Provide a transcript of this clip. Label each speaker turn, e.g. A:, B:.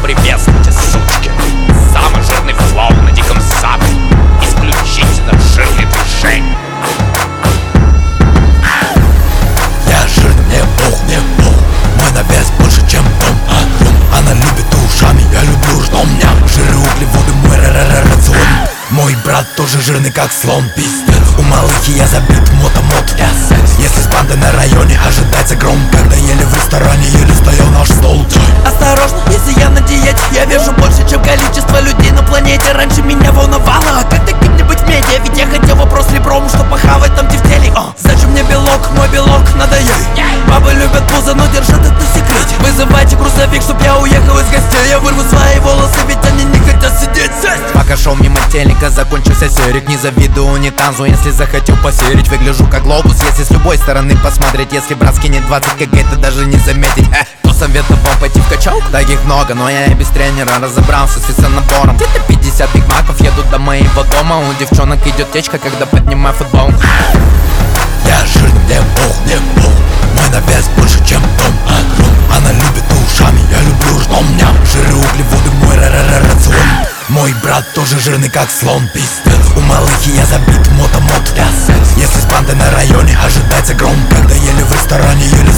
A: приветствуйте, сучки. Самый жирный флоу на диком западе. Исключительно жирный движение.
B: Я жирный, мне пох, мой навес больше, чем дом. Она любит ушами, я люблю ртом. Жиры, углеводы, мой рацион. Мой брат тоже жирный, как слон. Пиздец. У малыхи я забит мотомот. Если с бандой на районе ожидается гром. Когда ели в ресторане, еле стоял наш стол.
C: Осторожно, если я на диете, я вижу больше, чем количество людей на планете. Раньше меня волновало, как таким-нибудь в медиа. Ведь я хотел вопрос ребром, что похавать там тефтели. Зачем мне белок, мой белок надо есть. Бабы любят пузо, но держат это в секрете. Вызывайте грузовик, чтоб я уехал из гостей. Я вырву свои волосы, ведь они не хотят сидеть здесь.
D: Пока шел мимо телека, закончился серик. Не завидую унитазу, если захотел посерить. Выгляжу как глобус, если с любой стороны посмотреть. Если брат скинет 20 кг, ты даже не заметить. Кто советовал пойти в качалку? Таких много, но я и без тренера разобрался с весонабором. Где-то 50 бигмаков едут до моего дома. У девчонок идет течка, когда поднимаю футбол.
B: Я жирный, мне пох, мой навес больше, чем дом. Она любит ушами, я люблю ртом. Жиры, углеводы, мой рацион. Мой брат тоже жирный, как слон. Пиздец. У малыхи я забит мотомот. Если с бандой на районе ожидается гром. Когда ели в ресторане, еле